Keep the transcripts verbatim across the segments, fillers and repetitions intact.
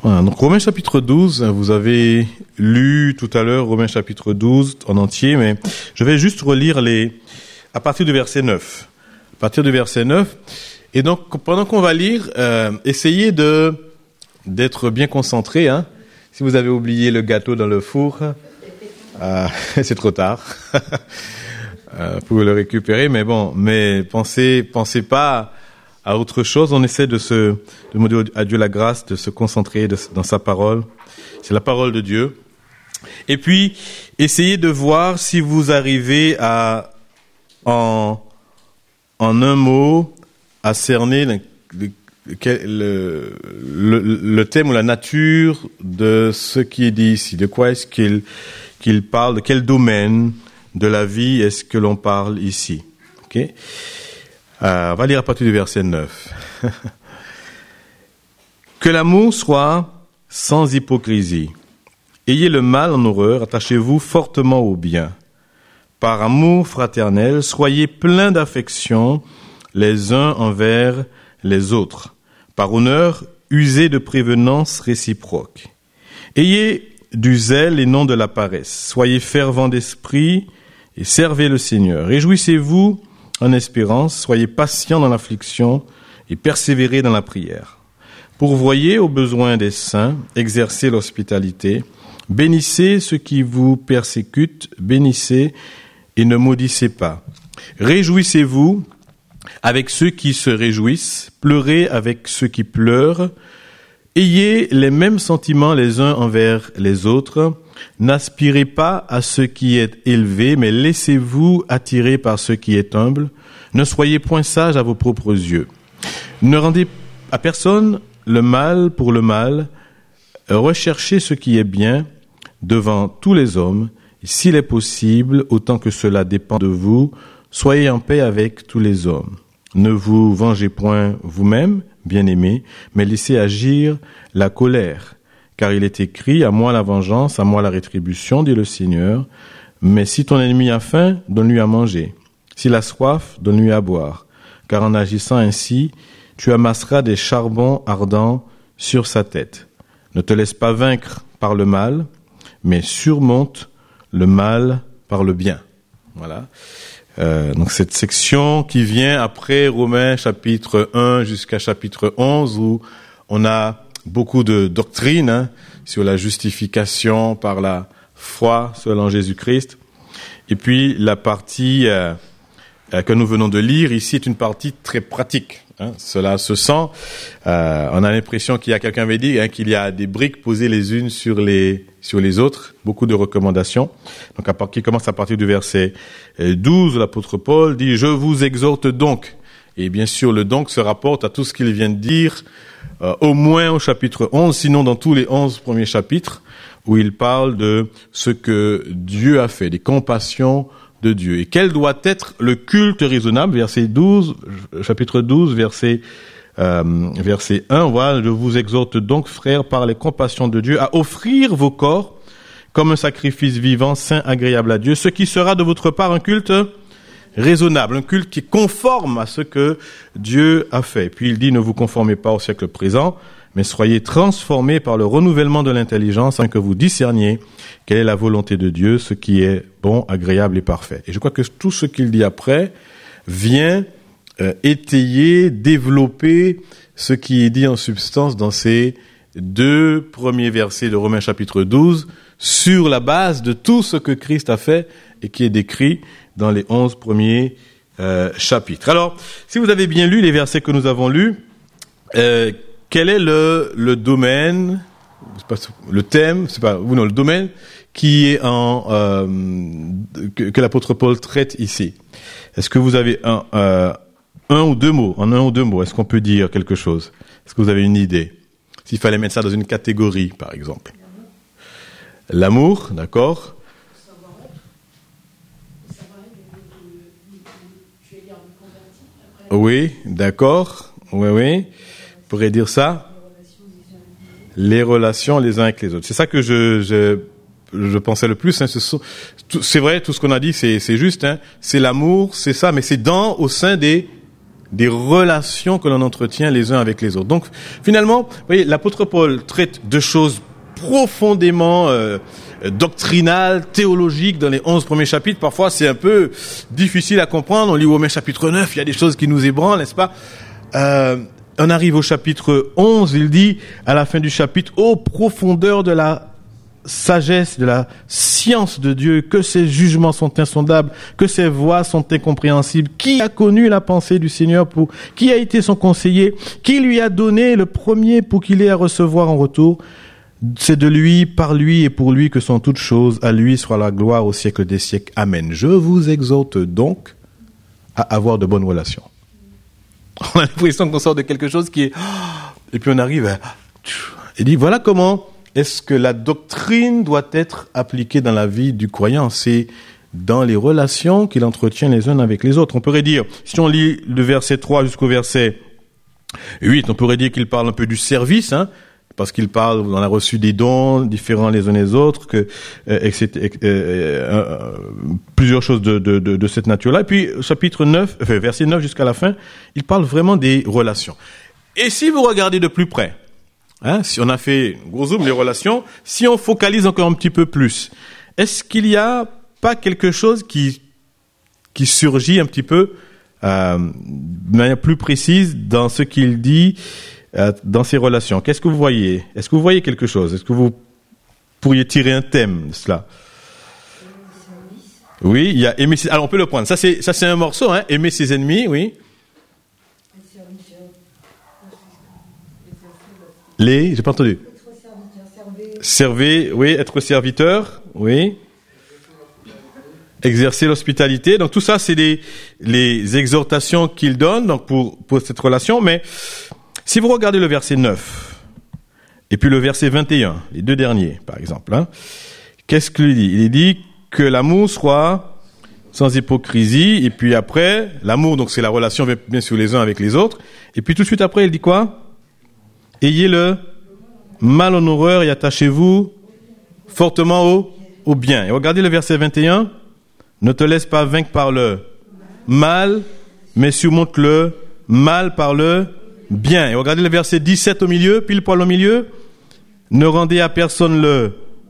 Voilà, donc Romains chapitre douze, vous avez lu tout à l'heure Romains chapitre douze en entier, mais je vais juste relire les à partir du verset neuf. À partir du verset neuf. Et donc, pendant qu'on va lire, euh, essayez de d'être bien concentré. Hein. Si vous avez oublié le gâteau dans le four, euh, c'est trop tard. euh, pour le récupérer, mais bon, mais pensez, pensez pas à autre chose. On essaie de se de demander à Dieu la grâce de se concentrer de, dans sa parole. C'est la parole de Dieu. Et puis, essayez de voir si vous arrivez à en en un mot à cerner le, le, le, le thème ou la nature de ce qui est dit ici. De quoi est-ce qu'il, qu'il parle, de quel domaine de la vie est-ce que l'on parle ici. Okay? Euh, on va lire à partir du verset neuf. Que l'amour soit sans hypocrisie. Ayez le mal en horreur, attachez-vous fortement au bien. Par amour fraternel, soyez pleins d'affection les uns envers les autres. Par honneur, usez de prévenance réciproque. Ayez du zèle et non de la paresse. Soyez fervents d'esprit et servez le Seigneur. Réjouissez-vous en espérance, soyez patients dans l'affliction et persévérez dans la prière. Pourvoyez aux besoins des saints, exercez l'hospitalité, bénissez ceux qui vous persécutent, bénissez et ne maudissez pas. Réjouissez-vous avec ceux qui se réjouissent, pleurez avec ceux qui pleurent, ayez les mêmes sentiments les uns envers les autres, n'aspirez pas à ce qui est élevé, mais laissez-vous attirer par ce qui est humble, ne soyez point sages à vos propres yeux. Ne rendez à personne le mal pour le mal, recherchez ce qui est bien devant tous les hommes, et s'il est possible, autant que cela dépend de vous, soyez en paix avec tous les hommes. Ne vous vengez point vous-même, bien-aimés, mais laissez agir la colère. Car il est écrit, à moi la vengeance, à moi la rétribution, dit le Seigneur. Mais si ton ennemi a faim, donne-lui à manger. S'il a soif, donne-lui à boire. Car en agissant ainsi, tu amasseras des charbons ardents sur sa tête. Ne te laisse pas vaincre par le mal, mais surmonte le mal par le bien. Voilà. Euh, donc cette section qui vient après Romains chapitre un jusqu'à chapitre onze où on a beaucoup de doctrines hein, sur la justification par la foi selon Jésus-Christ. Et puis la partie euh, euh, que nous venons de lire ici est une partie très pratique. Hein, cela se sent. Euh, on a l'impression qu'il y a quelqu'un avait dit hein, qu'il y a des briques posées les unes sur les sur les autres. Beaucoup de recommandations. Donc, à part, qui commence à partir du verset douze, l'apôtre Paul dit « Je vous exhorte donc ». Et bien sûr, le donc se rapporte à tout ce qu'il vient de dire, euh, au moins au chapitre onze, sinon dans tous les onze premiers chapitres, où il parle de ce que Dieu a fait, des compassions de Dieu. Et quel doit être le culte raisonnable, verset douze, chapitre douze, verset, euh, verset un, voilà, je vous exhorte donc, frères, par les compassions de Dieu, à offrir vos corps comme un sacrifice vivant, saint, agréable à Dieu, ce qui sera de votre part un culte raisonnable, un culte qui est conforme à ce que Dieu a fait. Puis il dit, ne vous conformez pas au siècle présent, mais soyez transformés par le renouvellement de l'intelligence, afin que vous discerniez quelle est la volonté de Dieu, ce qui est bon, agréable et parfait. Et je crois que tout ce qu'il dit après vient euh, étayer, développer ce qui est dit en substance dans ces deux premiers versets de Romains chapitre douze, sur la base de tout ce que Christ a fait et qui est décrit dans les onze premiers euh, chapitres. Alors, si vous avez bien lu les versets que nous avons lus, euh, quel est le, le domaine, c'est pas, le thème, c'est pas, ou non, le domaine qui est en euh, que, que l'apôtre Paul traite ici? Est-ce que vous avez un, euh, un ou deux mots, en un ou deux mots, est-ce qu'on peut dire quelque chose? Est-ce que vous avez une idée? S'il fallait mettre ça dans une catégorie, par exemple. L'amour, d'accord. Oui, d'accord. Oui, oui. On pourrait dire ça. Les relations les uns avec les autres. C'est ça que je, je, je pensais le plus. Hein. C'est vrai, tout ce qu'on a dit, c'est, c'est juste. Hein. C'est l'amour, c'est ça, mais c'est dans, au sein des, des relations que l'on entretient les uns avec les autres. Donc, finalement, vous voyez, l'apôtre Paul traite de choses profondément euh, doctrinales, théologiques dans les onze premiers chapitres. Parfois, c'est un peu difficile à comprendre. On lit Romains chapitre neuf, il y a des choses qui nous ébranlent, n'est-ce pas? Euh, on arrive au chapitre onze, il dit, à la fin du chapitre, « Ô profondeur de la sagesse, de la science de Dieu, que ses jugements sont insondables, que ses voies sont incompréhensibles. Qui a connu la pensée du Seigneur pour, qui a été son conseiller? Qui lui a donné le premier pour qu'il ait à recevoir en retour? C'est de lui, par lui et pour lui que sont toutes choses. À lui soit la gloire au siècle des siècles. Amen. Je vous exhorte donc à avoir de bonnes relations. » On a l'impression qu'on sort de quelque chose qui est, et puis on arrive à, et dit, voilà comment est-ce que la doctrine doit être appliquée dans la vie du croyant? C'est dans les relations qu'il entretient les uns avec les autres. On pourrait dire, si on lit le verset trois jusqu'au verset huit, on pourrait dire qu'il parle un peu du service, hein, parce qu'il parle, on a reçu des dons différents les uns les autres, que, euh, et cetera, euh, euh, plusieurs choses de, de, de, de cette nature-là. Et puis, chapitre neuf, enfin, verset neuf jusqu'à la fin, il parle vraiment des relations. Et si vous regardez de plus près, hein, si on a fait gros zoom les relations, si on focalise encore un petit peu plus, est-ce qu'il y a pas quelque chose qui qui surgit un petit peu euh, de manière plus précise dans ce qu'il dit euh, dans ces relations? Qu'est-ce que vous voyez? Est-ce que vous voyez quelque chose? Est-ce que vous pourriez tirer un thème de cela? Oui, il y a aimer ses... Alors on peut le prendre. Ça c'est ça c'est un morceau, hein. Aimer ses ennemis, oui. Les, j'ai pas entendu. Servez, oui, être serviteur, oui. Exercer l'hospitalité. Donc tout ça, c'est les, les exhortations qu'il donne, donc pour, pour cette relation. Mais si vous regardez le verset neuf, et puis le verset vingt et un, les deux derniers, par exemple, hein, qu'est-ce qu'il dit? Il dit que l'amour soit sans hypocrisie, et puis après, l'amour, donc c'est la relation bien sûr les uns avec les autres, et puis tout de suite après, il dit quoi? Ayez le mal en horreur et attachez-vous fortement au, au bien. Et regardez le verset vingt et un. Ne te laisse pas vaincre par le mal, mais surmonte le mal par le bien. Et regardez le verset dix-sept au milieu, pile poil au milieu. Ne rendez à personne le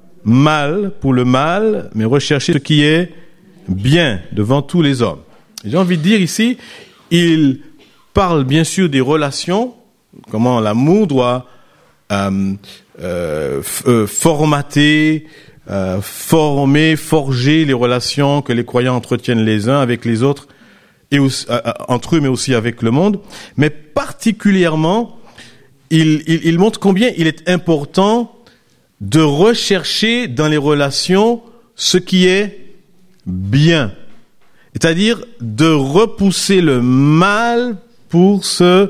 mal pour le mal, mais recherchez ce qui est bien devant tous les hommes. Et j'ai envie de dire ici, il parle bien sûr des relations, comment l'amour doit euh, euh, euh, formater, euh, former, forger les relations que les croyants entretiennent les uns avec les autres, et aussi, euh, entre eux, mais aussi avec le monde. Mais particulièrement, il, il, il montre combien il est important de rechercher dans les relations ce qui est bien. C'est-à-dire de repousser le mal pour se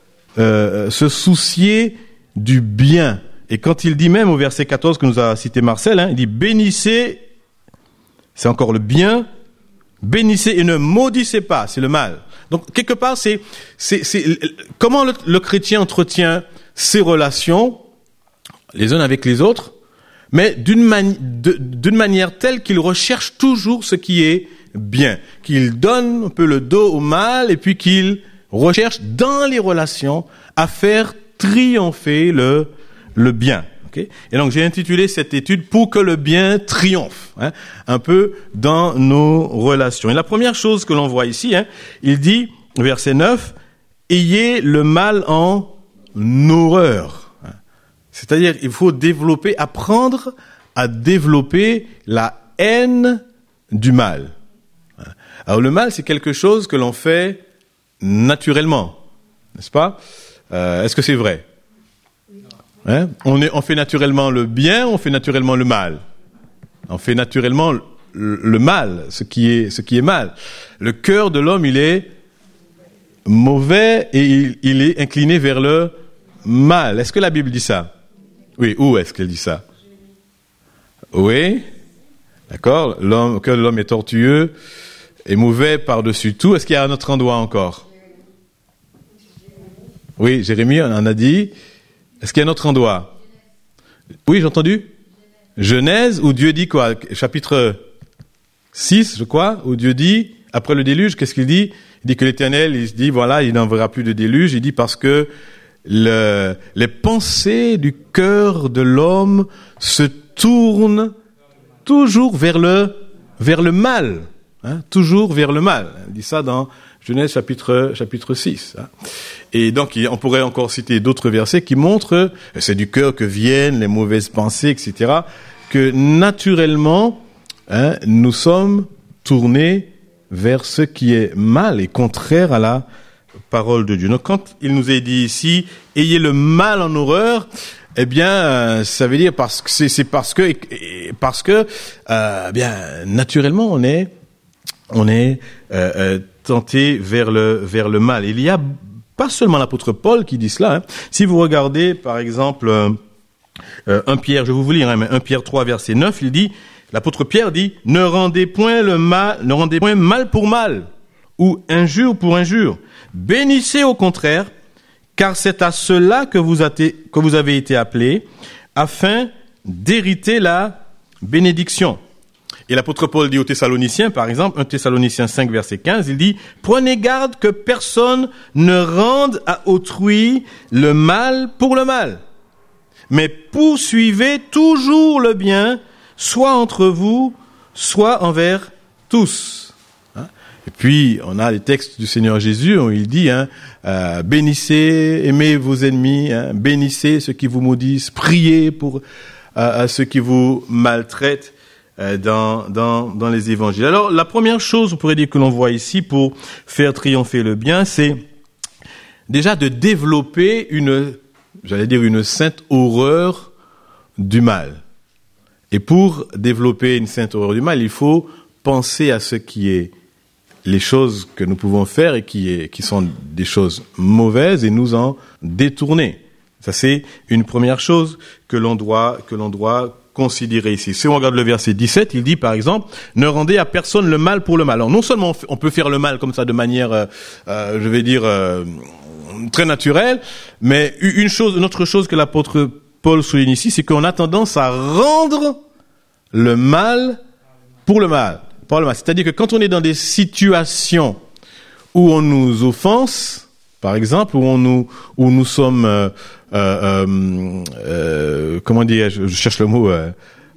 Euh, se soucier du bien. Et quand il dit même au verset quatorze que nous a cité Marcel, hein, il dit bénissez, c'est encore le bien, bénissez et ne maudissez pas, c'est le mal. Donc quelque part, c'est, c'est, c'est comment le, le chrétien entretient ses relations les uns avec les autres, mais d'une, mani- de, d'une manière telle qu'il recherche toujours ce qui est bien, qu'il donne un peu le dos au mal et puis qu'il recherche dans les relations à faire triompher le, le bien. Okay? Et donc j'ai intitulé cette étude « Pour que le bien triomphe hein, », un peu dans nos relations. Et la première chose que l'on voit ici, hein, il dit, verset neuf, « Ayez le mal en horreur ». C'est-à-dire il faut développer, apprendre à développer la haine du mal. Alors le mal, c'est quelque chose que l'on fait naturellement, n'est-ce pas? euh, Est-ce que c'est vrai? Hein? On, est, on fait naturellement le bien, on fait naturellement le mal. On fait naturellement le, le mal, ce qui est, ce qui est mal. Le cœur de l'homme, il est mauvais et il, il est incliné vers le mal. Est-ce que la Bible dit ça? Oui, où est-ce qu'elle dit ça? Oui, d'accord. L'homme, le cœur de l'homme est tortueux et mauvais par-dessus tout. Est-ce qu'il y a un autre endroit encore? Oui, Jérémie en a dit. Est-ce qu'il y a un autre endroit? Oui, j'ai entendu. Genèse, où Dieu dit quoi? Chapitre six, je crois, où Dieu dit, après le déluge, qu'est-ce qu'il dit? Il dit que l'Éternel, il dit, voilà, il n'enverra plus de déluge. Il dit parce que le, les pensées du cœur de l'homme se tournent toujours vers le, vers le mal. Hein, toujours vers le mal. Il dit ça dans Genèse chapitre, chapitre six. Hein. Et donc, on pourrait encore citer d'autres versets qui montrent, c'est du cœur que viennent les mauvaises pensées, et cetera, que naturellement, hein, nous sommes tournés vers ce qui est mal et contraire à la parole de Dieu. Donc, quand il nous est dit ici, ayez le mal en horreur, eh bien, ça veut dire parce que c'est, c'est parce que, parce que, euh, bien, naturellement, on est, on est euh, euh, tenté vers le, vers le mal. Il y a pas seulement l'apôtre Paul qui dit cela. Hein. Si vous regardez, par exemple, euh, euh, un Pierre, je vais vous lire, hein, mais un Pierre trois, verset neuf, il dit, l'apôtre Pierre dit, ne rendez point le mal, ne rendez point mal pour mal, ou injure pour injure. Bénissez au contraire, car c'est à cela que vous, avez, que vous avez été appelés, afin d'hériter la bénédiction. Et l'apôtre Paul dit aux Thessaloniciens, par exemple, un Thessaloniciens cinq, verset quinze, il dit, prenez garde que personne ne rende à autrui le mal pour le mal, mais poursuivez toujours le bien, soit entre vous, soit envers tous. Hein? Et puis, on a les textes du Seigneur Jésus où il dit, hein, euh, bénissez, aimez vos ennemis, hein, bénissez ceux qui vous maudissent, priez pour euh, ceux qui vous maltraitent. Dans, dans, dans les évangiles. Alors, la première chose, on pourrait dire, que l'on voit ici pour faire triompher le bien, c'est déjà de développer une, j'allais dire, une sainte horreur du mal. Et pour développer une sainte horreur du mal, il faut penser à ce qui est les choses que nous pouvons faire et qui, est, qui sont des choses mauvaises et nous en détourner. Ça, c'est une première chose que l'on doit, que l'on doit considérer ici. Si on regarde le verset dix-sept, il dit par exemple, ne rendez à personne le mal pour le mal. Alors non seulement on peut faire le mal comme ça de manière, euh, euh, je vais dire, euh, très naturelle, mais une chose, une autre chose que l'apôtre Paul souligne ici, c'est qu'on a tendance à rendre le mal pour le mal. Pour le mal. C'est-à-dire que quand on est dans des situations où on nous offense, par exemple, où on nous, où nous sommes, euh, euh, euh, euh, comment dire, je, je cherche le mot, euh,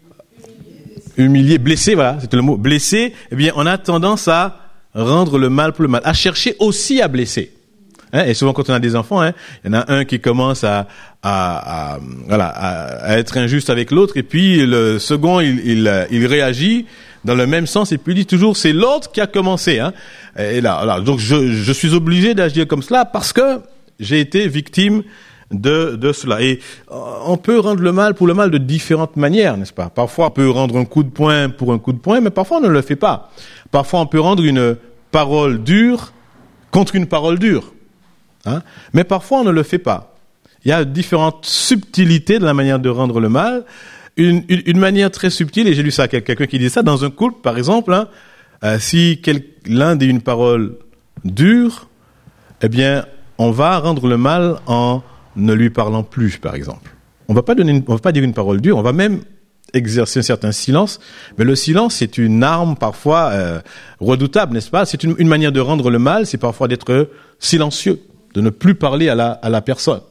humilié, blessé, voilà, c'était le mot, blessé, eh bien, on a tendance à rendre le mal pour le mal, à chercher aussi à blesser. Hein, et souvent, quand on a des enfants, hein, il y en a un qui commence à, à, à voilà, à, à être injuste avec l'autre, et puis le second, il, il, il réagit dans le même sens, et puis il dit toujours, c'est l'autre qui a commencé. Hein. Et là, voilà, donc je, je suis obligé d'agir comme cela parce que j'ai été victime de, de cela. Et on peut rendre le mal pour le mal de différentes manières, n'est-ce pas? Parfois, on peut rendre un coup de poing pour un coup de poing, mais parfois, on ne le fait pas. Parfois, on peut rendre une parole dure contre une parole dure. Hein? Mais parfois, on ne le fait pas. Il y a différentes subtilités de la manière de rendre le mal. Une, une, une manière très subtile, et j'ai lu ça à quelqu'un qui dit ça, dans un culte, par exemple, hein, euh, si quel, l'un dit une parole dure, eh bien, on va rendre le mal en ne lui parlant plus, par exemple. On va pas donner une, on va pas dire une parole dure, on va même exercer un certain silence, mais le silence, c'est une arme parfois euh, redoutable, n'est-ce pas? C'est une, une manière de rendre le mal, c'est parfois d'être silencieux, de ne plus parler à la, à la personne.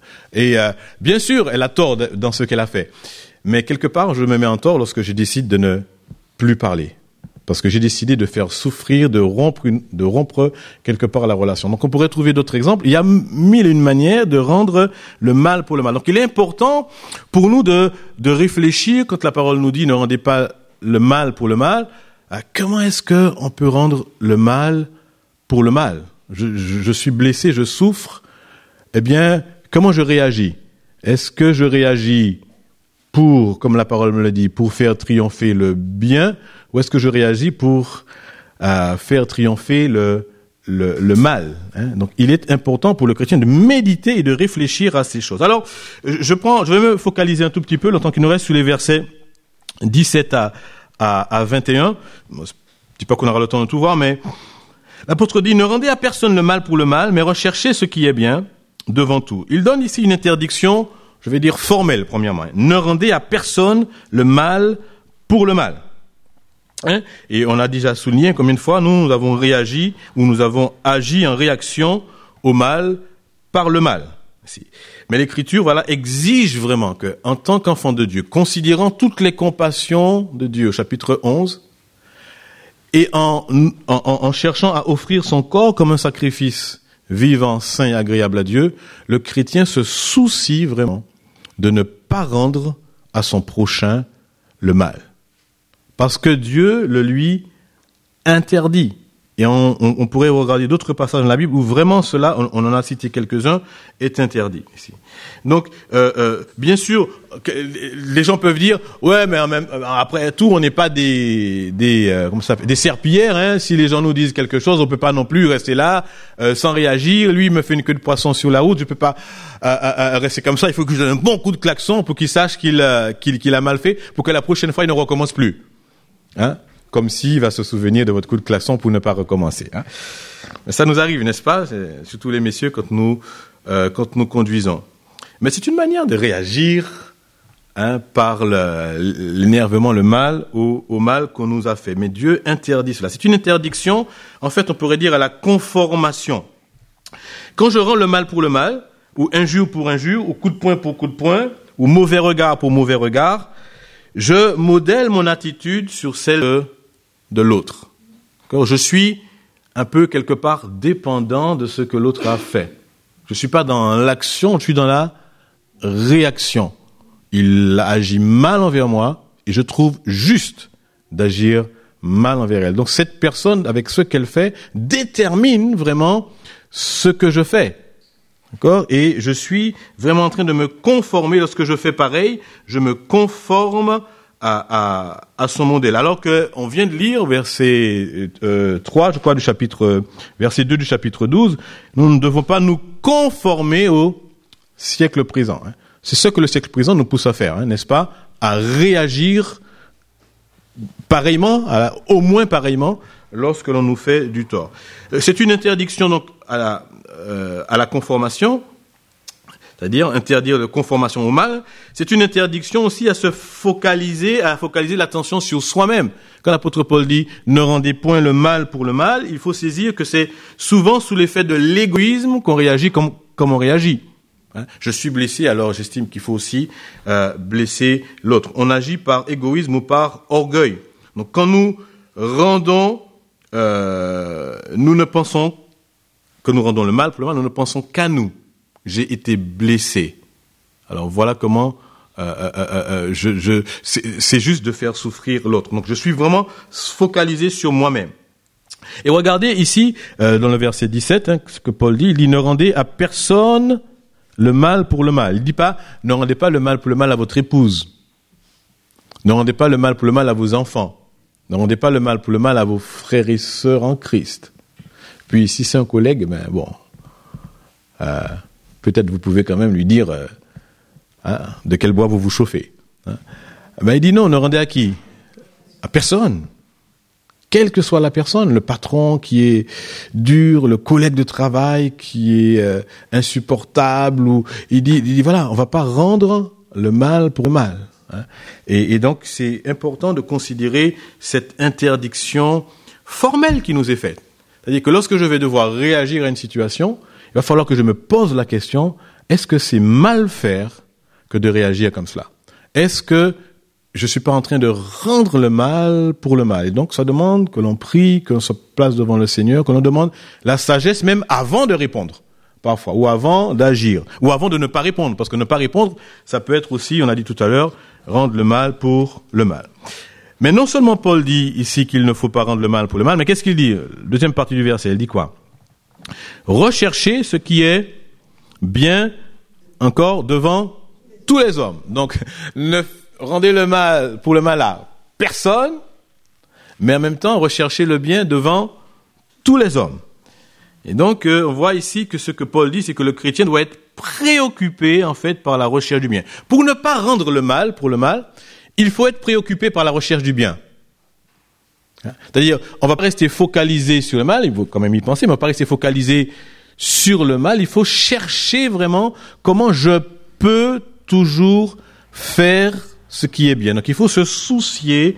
Et euh, bien sûr, elle a tort de, dans ce qu'elle a fait. Mais quelque part, je me mets en tort lorsque je décide de ne plus parler. Parce que j'ai décidé de faire souffrir, de rompre, une, de rompre quelque part la relation. Donc on pourrait trouver d'autres exemples. Il y a mille et une manières de rendre le mal pour le mal. Donc il est important pour nous de, de réfléchir, quand la parole nous dit ne rendez pas le mal pour le mal, à comment est-ce qu'on peut rendre le mal pour le mal. Je, je, je suis blessé, je souffre. Eh bien, comment je réagis? Est-ce que je réagis pour, comme la parole me le dit, pour faire triompher le bien, ou est-ce que je réagis pour euh, faire triompher le, le, le mal, hein? Donc, il est important pour le chrétien de méditer et de réfléchir à ces choses. Alors, je prends, je vais me focaliser un tout petit peu, le temps qu'il nous reste, sur les versets dix-sept à, à, à vingt et un. Bon, je dis pas qu'on aura le temps de tout voir, mais l'apôtre dit, ne rendez à personne le mal pour le mal, mais recherchez ce qui est bien devant tout. Il donne ici une interdiction, je vais dire formelle, premièrement. Ne rendez à personne le mal pour le mal. Hein? Et on a déjà souligné combien de fois nous, nous avons réagi ou nous avons agi en réaction au mal par le mal. Mais l'Écriture, voilà, exige vraiment que, en tant qu'enfant de Dieu, considérant toutes les compassions de Dieu, au chapitre onze, et en, en, en cherchant à offrir son corps comme un sacrifice vivant, saint et agréable à Dieu, le chrétien se soucie vraiment de ne pas rendre à son prochain le mal. Parce que Dieu le lui interdit. Et on, on, on pourrait regarder d'autres passages dans la Bible où vraiment cela, on, on en a cité quelques-uns, est interdit ici. Donc, euh, euh, bien sûr, les gens peuvent dire, ouais, mais en même, après tout, on n'est pas des, des, euh, comment ça s'appelle, des serpillères. Hein. Si les gens nous disent quelque chose, on peut pas non plus rester là euh, sans réagir. Lui, il me fait une queue de poisson sur la route, je peux pas euh, euh, rester comme ça. Il faut que je donne un bon coup de klaxon pour qu'il sache qu'il, euh, qu'il, qu'il a mal fait, pour que la prochaine fois, il ne recommence plus. Hein. Comme s'il va se souvenir de votre coup de klaxon pour ne pas recommencer. Hein. Mais ça nous arrive, n'est-ce pas? C'est, surtout les messieurs quand nous euh, quand nous conduisons. Mais c'est une manière de réagir hein, par le, l'énervement, le mal au, au mal qu'on nous a fait. Mais Dieu interdit cela. C'est une interdiction, en fait, on pourrait dire à la conformation. Quand je rends le mal pour le mal, ou injure pour injure, ou coup de poing pour coup de poing, ou mauvais regard pour mauvais regard, je modèle mon attitude sur celle de de l'autre. Je suis un peu quelque part dépendant de ce que l'autre a fait. Je suis pas dans l'action, je suis dans la réaction. Il agit mal envers moi et je trouve juste d'agir mal envers elle. Donc cette personne, avec ce qu'elle fait, détermine vraiment ce que je fais. D'accord ? Et je suis vraiment en train de me conformer. Lorsque je fais pareil, je me conforme À, à, à son modèle. Alors que on vient de lire verset euh, trois, je crois, du chapitre, euh, verset deux du chapitre douze, nous ne devons pas nous conformer au siècle présent. Hein. C'est ce que le siècle présent nous pousse à faire, hein, n'est-ce pas? À réagir pareillement, à, au moins pareillement, lorsque l'on nous fait du tort. C'est une interdiction donc à la, euh, à la conformation, c'est-à-dire interdire la conformation au mal. C'est une interdiction aussi à se focaliser, à focaliser l'attention sur soi-même. Quand l'apôtre Paul dit « ne rendez point le mal pour le mal », il faut saisir que c'est souvent sous l'effet de l'égoïsme qu'on réagit comme, comme on réagit. Hein? Je suis blessé, alors j'estime qu'il faut aussi euh, blesser l'autre. On agit par égoïsme ou par orgueil. Donc quand nous rendons, euh, nous ne pensons que nous rendons le mal pour le mal, nous ne pensons qu'à nous. J'ai été blessé. Alors voilà comment euh, euh, euh, je, je, c'est, c'est juste de faire souffrir l'autre. Donc je suis vraiment focalisé sur moi-même. Et regardez ici, euh, dans le verset dix-sept, hein, ce que Paul dit, il dit « Ne rendez à personne le mal pour le mal ». Il ne dit pas « Ne rendez pas le mal pour le mal à votre épouse ». Ne rendez pas le mal pour le mal à vos enfants. Ne rendez pas le mal pour le mal à vos frères et sœurs en Christ. Puis si c'est un collègue, ben bon... Euh, peut-être vous pouvez quand même lui dire euh, hein, de quel bois vous vous chauffez. Hein. Ben, il dit non, ne rendez à qui ? À personne. Quelle que soit la personne, le patron qui est dur, le collègue de travail qui est euh, insupportable. Ou, il, dit, il dit voilà, on ne va pas rendre le mal pour le mal. Hein. Et, et donc c'est important de considérer cette interdiction formelle qui nous est faite. C'est-à-dire que lorsque je vais devoir réagir à une situation, il va falloir que je me pose la question, est-ce que c'est mal faire que de réagir comme cela? Est-ce que je suis pas en train de rendre le mal pour le mal? Et donc, ça demande que l'on prie, que l'on se place devant le Seigneur, que l'on demande la sagesse même avant de répondre, parfois, ou avant d'agir, ou avant de ne pas répondre. Parce que ne pas répondre, ça peut être aussi, on a dit tout à l'heure, rendre le mal pour le mal. Mais non seulement Paul dit ici qu'il ne faut pas rendre le mal pour le mal, mais qu'est-ce qu'il dit? Deuxième partie du verset, il dit quoi? Recherchez ce qui est bien encore devant tous les hommes. Donc, ne rendez le mal pour le mal à personne, mais en même temps, recherchez le bien devant tous les hommes. Et donc, euh, on voit ici que ce que Paul dit, c'est que le chrétien doit être préoccupé, en fait, par la recherche du bien. Pour ne pas rendre le mal pour le mal, il faut être préoccupé par la recherche du bien. C'est-à-dire, on va pas rester focalisé sur le mal, il faut quand même y penser, mais on va pas rester focalisé sur le mal, il faut chercher vraiment comment je peux toujours faire ce qui est bien. Donc il faut se soucier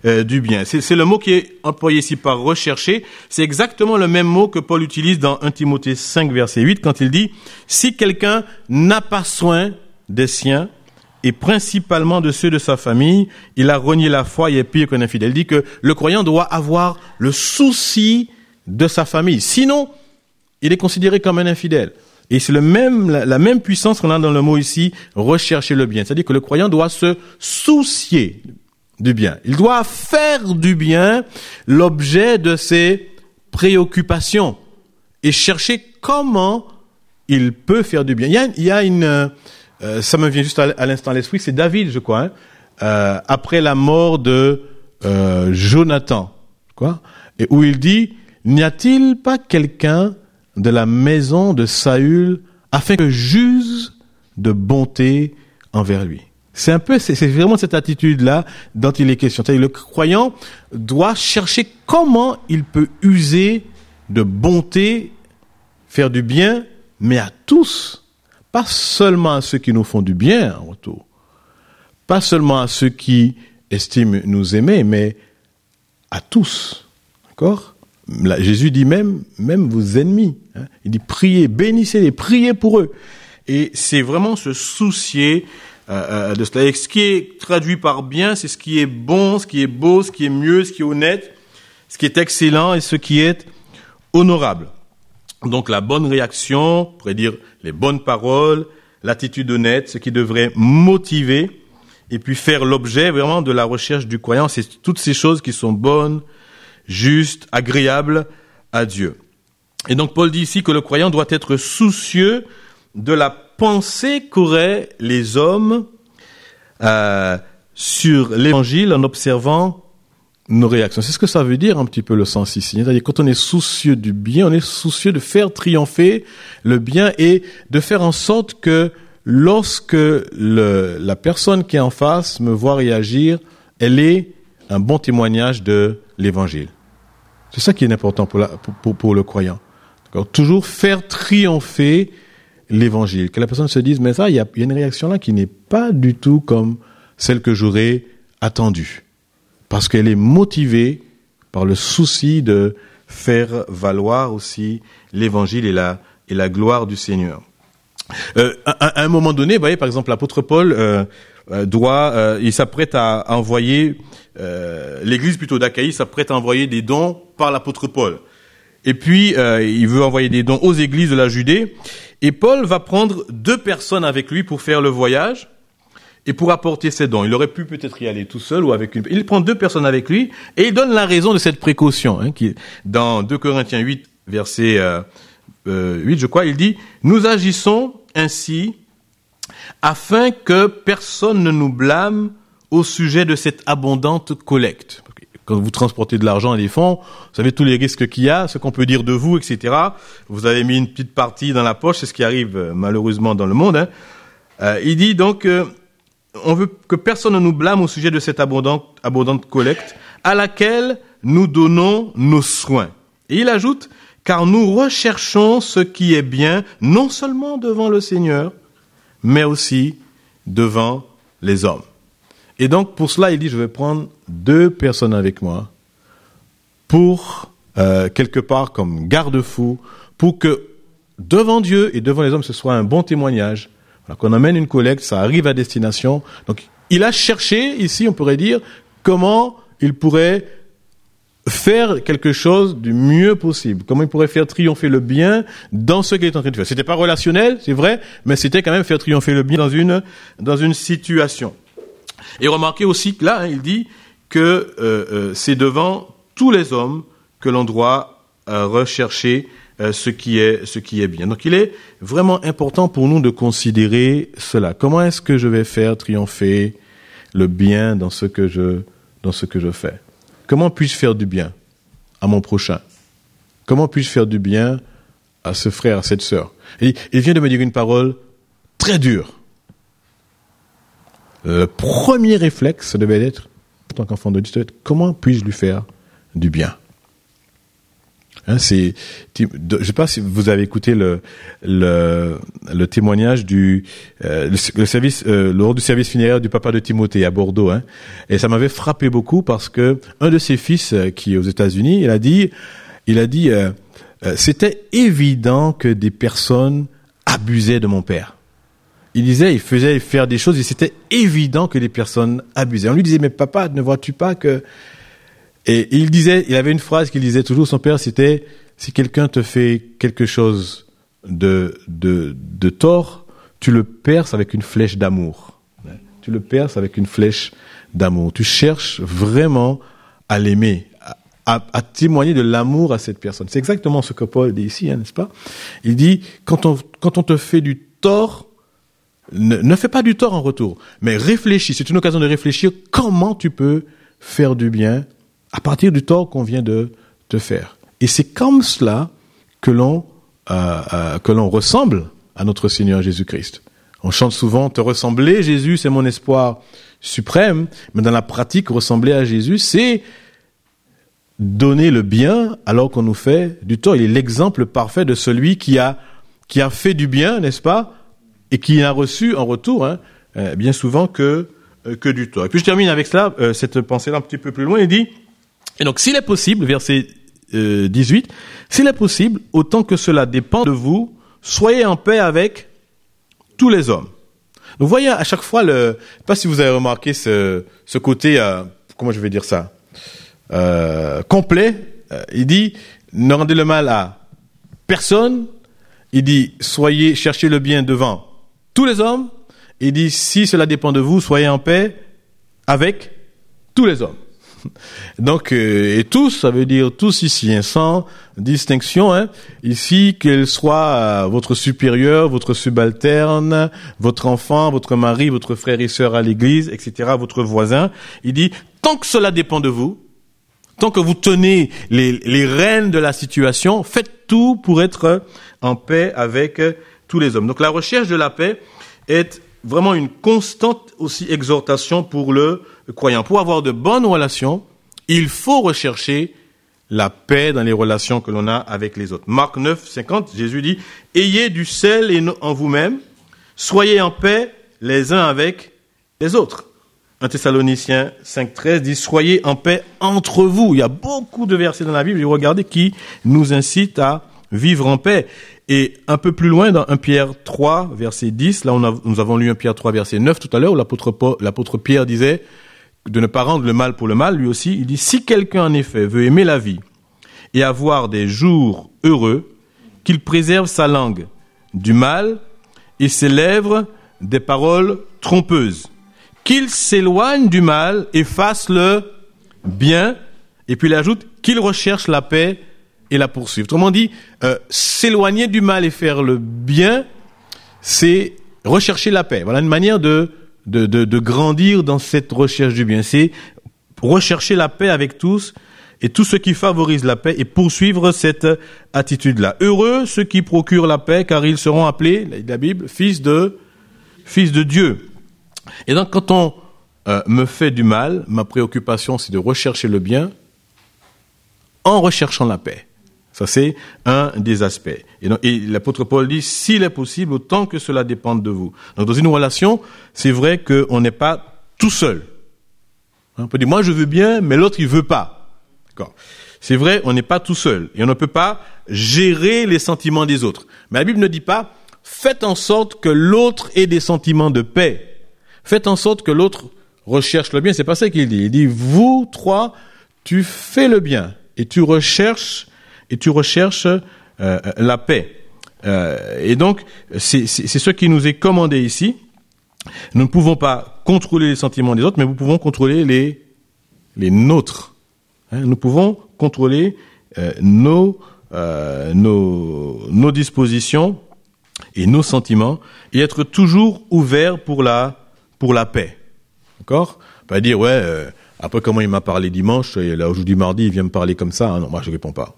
euh, du bien. C'est, c'est le mot qui est employé ici par rechercher. C'est exactement le même mot que Paul utilise dans premier Timothée cinq, verset huit, quand il dit « Si quelqu'un n'a pas soin des siens, et principalement de ceux de sa famille, il a renié la foi et est pire qu'un infidèle. » Il dit que le croyant doit avoir le souci de sa famille. Sinon, il est considéré comme un infidèle. Et c'est le même, la, la même puissance qu'on a dans le mot ici, rechercher le bien. C'est-à-dire que le croyant doit se soucier du bien. Il doit faire du bien l'objet de ses préoccupations et chercher comment il peut faire du bien. Il y a, il y a une, euh, ça me vient juste à, à l'instant à l'esprit, c'est David, je crois, hein, euh, après la mort de euh, Jonathan, quoi, et où il dit, n'y a-t-il pas quelqu'un de la maison de Saül afin que j'use de bonté envers lui? C'est un peu, c'est, c'est vraiment cette attitude-là dont il est question. C'est-à-dire, le croyant doit chercher comment il peut user de bonté, faire du bien, mais à tous. Pas seulement à ceux qui nous font du bien en retour. Pas seulement à ceux qui estiment nous aimer, mais à tous. D'accord? Là, Jésus dit même, même vos ennemis. Hein, il dit priez, bénissez-les, priez pour eux. Et c'est vraiment se soucier euh, de cela. Et ce qui est traduit par bien, c'est ce qui est bon, ce qui est beau, ce qui est mieux, ce qui est honnête, ce qui est excellent et ce qui est honorable. Donc la bonne réaction, on pourrait dire les bonnes paroles, l'attitude honnête, ce qui devrait motiver et puis faire l'objet vraiment de la recherche du croyant. C'est toutes ces choses qui sont bonnes, juste, agréable à Dieu. Et donc Paul dit ici que le croyant doit être soucieux de la pensée qu'auraient les hommes euh, sur l'évangile en observant nos réactions. C'est ce que ça veut dire un petit peu le sens ici. C'est-à-dire quand on est soucieux du bien, on est soucieux de faire triompher le bien et de faire en sorte que lorsque le, la personne qui est en face me voit réagir, elle ait un bon témoignage de l'évangile. C'est ça qui est important pour, la, pour, pour, pour le croyant. D'accord? Toujours faire triompher l'évangile. Que la personne se dise, mais ça, il y a, il y a une réaction là qui n'est pas du tout comme celle que j'aurais attendue. Parce qu'elle est motivée par le souci de faire valoir aussi l'évangile et la, et la gloire du Seigneur. Euh, à, à un moment donné, vous voyez, par exemple, l'apôtre Paul euh, euh, doit, euh, il s'apprête à envoyer, euh, l'église plutôt d'Achaïe s'apprête à envoyer des dons par l'apôtre Paul. Et puis, euh, il veut envoyer des dons aux églises de la Judée. Et Paul va prendre deux personnes avec lui pour faire le voyage et pour apporter ses dons. Il aurait pu peut-être y aller tout seul ou avec une... Il prend deux personnes avec lui et il donne la raison de cette précaution. Hein, qui, dans deux Corinthiens huit, verset euh, euh, huit, je crois, il dit « Nous agissons ainsi afin que personne ne nous blâme au sujet de cette abondante collecte. » Quand vous transportez de l'argent et des fonds, vous savez tous les risques qu'il y a, ce qu'on peut dire de vous, et cetera. Vous avez mis une petite partie dans la poche, c'est ce qui arrive euh, malheureusement dans le monde. Hein. Euh, il dit donc, euh, on veut que personne ne nous blâme au sujet de cette abondante, abondante collecte à laquelle nous donnons nos soins. Et il ajoute, car nous recherchons ce qui est bien, non seulement devant le Seigneur, mais aussi devant les hommes. Et donc, pour cela, il dit, je vais prendre deux personnes avec moi pour, euh, quelque part, comme garde-fou, pour que, devant Dieu et devant les hommes, ce soit un bon témoignage. Alors qu'on amène une collecte, ça arrive à destination. Donc, il a cherché, ici, on pourrait dire, comment il pourrait faire quelque chose du mieux possible. Comment il pourrait faire triompher le bien dans ce qu'il est en train de faire. C'était pas relationnel, c'est vrai, mais c'était quand même faire triompher le bien dans une, dans une situation. Et remarquez aussi que là, hein, il dit que euh, euh, c'est devant tous les hommes que l'on doit euh, rechercher euh, ce qui est ce qui est bien. Donc, il est vraiment important pour nous de considérer cela. Comment est-ce que je vais faire triompher le bien dans ce que je dans ce que je fais? Comment puis-je faire du bien à mon prochain? Comment puis-je faire du bien à ce frère, à cette sœur? Et il vient de me dire une parole très dure. Le premier réflexe devait être, en tant qu'enfant de Dieu, comment puis-je lui faire du bien? Hein, c'est, je sais pas si vous avez écouté le le, le témoignage du euh, le, le service euh, lors du service funéraire du papa de Timothée à Bordeaux, hein, et ça m'avait frappé beaucoup parce que un de ses fils euh, qui est aux États-Unis, il a dit, il a dit, euh, euh, c'était évident que des personnes abusaient de mon père. Il disait, il faisait faire des choses et c'était évident que des personnes abusaient. On lui disait, mais papa, ne vois-tu pas que... Et il disait, il avait une phrase qu'il disait toujours, son père, c'était, si quelqu'un te fait quelque chose de, de, de tort, tu le perces avec une flèche d'amour. Tu le perces avec une flèche d'amour. Tu cherches vraiment à l'aimer, à, à témoigner de l'amour à cette personne. C'est exactement ce que Paul dit ici, hein, n'est-ce pas? Il dit, quand on, quand on te fait du tort, ne, ne fais pas du tort en retour, mais réfléchis. C'est une occasion de réfléchir comment tu peux faire du bien à partir du tort qu'on vient de te faire. Et c'est comme cela que l'on euh, euh, que l'on ressemble à notre Seigneur Jésus-Christ. On chante souvent « Te ressembler, Jésus, c'est mon espoir suprême », mais dans la pratique, ressembler à Jésus, c'est donner le bien alors qu'on nous fait du tort. Il est l'exemple parfait de celui qui a qui a fait du bien, n'est-ce pas, et qui n'a reçu en retour, hein, euh, bien souvent que euh, que du tort. Et puis je termine avec cela, euh, cette pensée-là un petit peu plus loin. Il dit, et donc s'il est possible, verset euh, dix-huit, s'il est possible, autant que cela dépend de vous, soyez en paix avec tous les hommes. Donc vous voyez à chaque fois, le, je sais pas si vous avez remarqué ce, ce côté, euh, comment je vais dire ça, euh, complet. Euh, il dit, ne rendez le mal à personne. Il dit, soyez, cherchez le bien devant tous les hommes. Il dit, si cela dépend de vous, soyez en paix avec tous les hommes. Donc, euh, et tous, ça veut dire tous ici, hein, sans distinction, hein, ici, qu'il soit euh, votre supérieur, votre subalterne, votre enfant, votre mari, votre frère et sœur à l'église, et cetera, votre voisin. Il dit, tant que cela dépend de vous, tant que vous tenez les, les rênes de la situation, faites tout pour être en paix avec tous les hommes. Donc, la recherche de la paix est vraiment une constante aussi exhortation pour le croyant. Pour avoir de bonnes relations, il faut rechercher la paix dans les relations que l'on a avec les autres. Marc neuf, cinquante, Jésus dit, « Ayez du sel en vous-même, soyez en paix les uns avec les autres. » un Thessaloniciens cinq, treize dit, « Soyez en paix entre vous. » Il y a beaucoup de versets dans la Bible, regardez, qui nous incitent à vivre en paix. Et un peu plus loin, dans un Pierre trois, verset dix, là on a, nous avons lu un Pierre trois, verset neuf tout à l'heure, où l'apôtre, Paul, l'apôtre Pierre disait de ne pas rendre le mal pour le mal, lui aussi. Il dit, si quelqu'un en effet veut aimer la vie et avoir des jours heureux, qu'il préserve sa langue du mal et ses lèvres des paroles trompeuses. Qu'il s'éloigne du mal et fasse le bien. Et puis il ajoute qu'il recherche la paix et la poursuivre. Autrement dit, euh, s'éloigner du mal et faire le bien, c'est rechercher la paix. Voilà une manière de, de, de, de grandir dans cette recherche du bien. C'est rechercher la paix avec tous et tout ce qui favorise la paix et poursuivre cette attitude-là. Heureux ceux qui procurent la paix, car ils seront appelés, la Bible, fils de, fils de Dieu. Et donc, quand on euh, me fait du mal, ma préoccupation, c'est de rechercher le bien en recherchant la paix. Ça, c'est un des aspects. Et, donc, et l'apôtre Paul dit, s'il est possible, autant que cela dépende de vous. Donc, dans une relation, c'est vrai qu'on n'est pas tout seul. On peut dire, moi, je veux bien, mais l'autre, il veut pas. D'accord. C'est vrai, on n'est pas tout seul. Et on ne peut pas gérer les sentiments des autres. Mais la Bible ne dit pas, faites en sorte que l'autre ait des sentiments de paix. Faites en sorte que l'autre recherche le bien. C'est pas ça qu'il dit. Il dit, vous trois, tu fais le bien et tu recherches et tu recherches euh, la paix. Euh, et donc, c'est, c'est, c'est ce qui nous est commandé ici. Nous ne pouvons pas contrôler les sentiments des autres, mais nous pouvons contrôler les les nôtres. Hein, nous pouvons contrôler euh, nos euh, nos nos dispositions et nos sentiments et être toujours ouverts pour la pour la paix. D'accord ? Pas dire, ouais, euh, après comment il m'a parlé dimanche, et là aujourd'hui mardi, il vient me parler comme ça. Ah non, moi je réponds pas.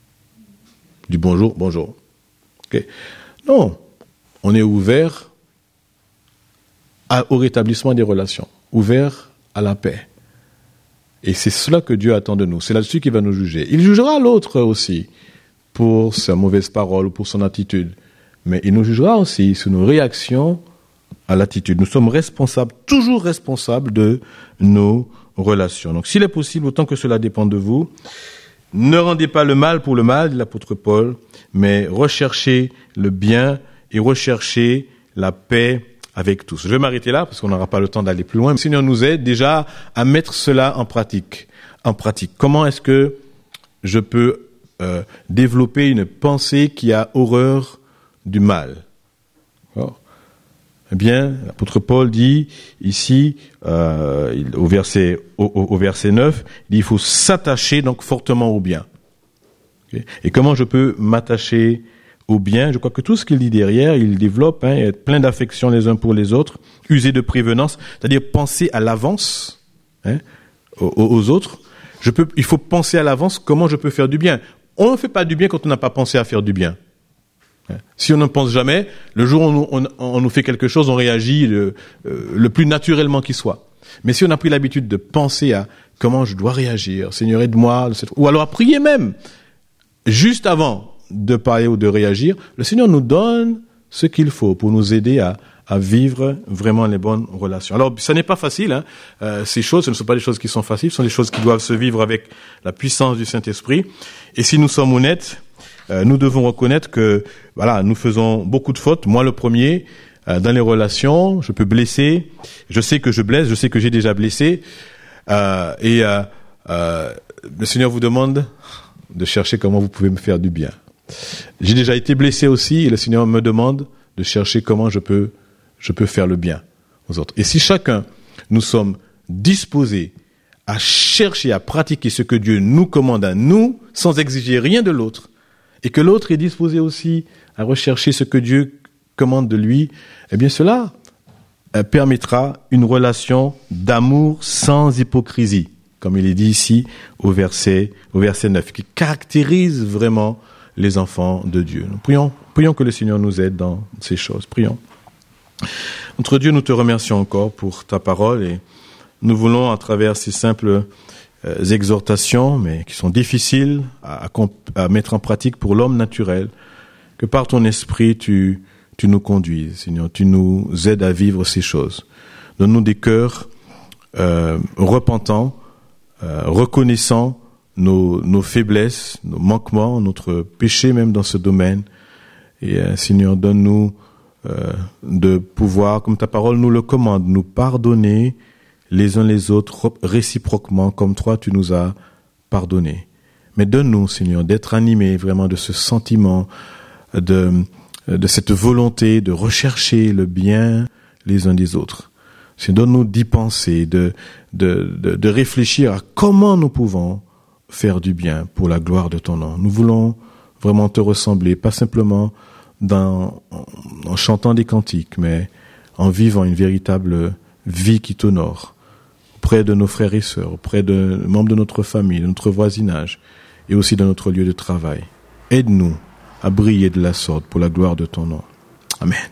Du bonjour, bonjour. Okay. Non, on est ouvert à, au rétablissement des relations, ouvert à la paix. Et c'est cela que Dieu attend de nous. C'est là-dessus qu'il va nous juger. Il jugera l'autre aussi pour sa mauvaise parole ou pour son attitude. Mais il nous jugera aussi sur nos réactions à l'attitude. Nous sommes responsables, toujours responsables de nos relations. Donc s'il est possible, autant que cela dépend de vous, ne rendez pas le mal pour le mal, dit l'apôtre Paul, mais recherchez le bien et recherchez la paix avec tous. Je vais m'arrêter là parce qu'on n'aura pas le temps d'aller plus loin. Le Seigneur nous aide déjà à mettre cela en pratique. En pratique. Comment est-ce que je peux euh, développer une pensée qui a horreur du mal? Alors, eh bien, l'apôtre Paul dit ici, euh, au verset au, au verset neuf, il dit il faut s'attacher donc fortement au bien. Okay? Et comment je peux m'attacher au bien? Je crois que tout ce qu'il dit derrière, il développe, hein, être plein d'affection les uns pour les autres, user de prévenance, c'est-à-dire penser à l'avance, hein, aux, aux autres. Je peux, il faut penser à l'avance comment je peux faire du bien. On ne fait pas du bien quand on n'a pas pensé à faire du bien. Si on ne pense jamais, le jour où on, on, on nous fait quelque chose, on réagit le, euh, le plus naturellement qui soit. Mais si on a pris l'habitude de penser à comment je dois réagir, Seigneur aide-moi, ou alors à prier même, juste avant de parler ou de réagir, le Seigneur nous donne ce qu'il faut pour nous aider à, à vivre vraiment les bonnes relations. Alors, ça n'est pas facile, hein. Euh, ces choses, ce ne sont pas des choses qui sont faciles, ce sont des choses qui doivent se vivre avec la puissance du Saint-Esprit. Et si nous sommes honnêtes, Euh, nous devons reconnaître que, voilà, nous faisons beaucoup de fautes. Moi, le premier, euh, dans les relations, je peux blesser. Je sais que je blesse. Je sais que j'ai déjà blessé. Euh, et euh, euh, le Seigneur vous demande de chercher comment vous pouvez me faire du bien. J'ai déjà été blessé aussi, et le Seigneur me demande de chercher comment je peux, je peux faire le bien aux autres. Et si chacun, nous sommes disposés à chercher, à pratiquer ce que Dieu nous commande à nous, sans exiger rien de l'autre, et que l'autre est disposé aussi à rechercher ce que Dieu commande de lui, eh bien cela euh, permettra une relation d'amour sans hypocrisie, comme il est dit ici au verset, au verset neuf, qui caractérise vraiment les enfants de Dieu. Nous prions, prions que le Seigneur nous aide dans ces choses. Prions. Notre Dieu, nous te remercions encore pour ta parole et nous voulons, à travers ces simples Euh, exhortations, mais qui sont difficiles à, à, à mettre en pratique pour l'homme naturel, que par ton esprit, tu, tu nous conduises, Seigneur, tu nous aides à vivre ces choses. Donne-nous des cœurs euh, repentants, euh, reconnaissant nos, nos faiblesses, nos manquements, notre péché même dans ce domaine. Et euh, Seigneur, donne-nous euh, de pouvoir, comme ta parole nous le commande, nous pardonner les uns les autres réciproquement, comme toi tu nous as pardonné. Mais donne-nous, Seigneur, d'être animés vraiment de ce sentiment, de, de cette volonté de rechercher le bien les uns des autres. Seigneur, donne-nous d'y penser, de, de, de, de réfléchir à comment nous pouvons faire du bien pour la gloire de ton nom. Nous voulons vraiment te ressembler, pas simplement dans, en, en chantant des cantiques, mais en vivant une véritable vie qui t'honore auprès de nos frères et sœurs, auprès de membres de notre famille, de notre voisinage et aussi de notre lieu de travail. Aide-nous à briller de la sorte pour la gloire de ton nom. Amen.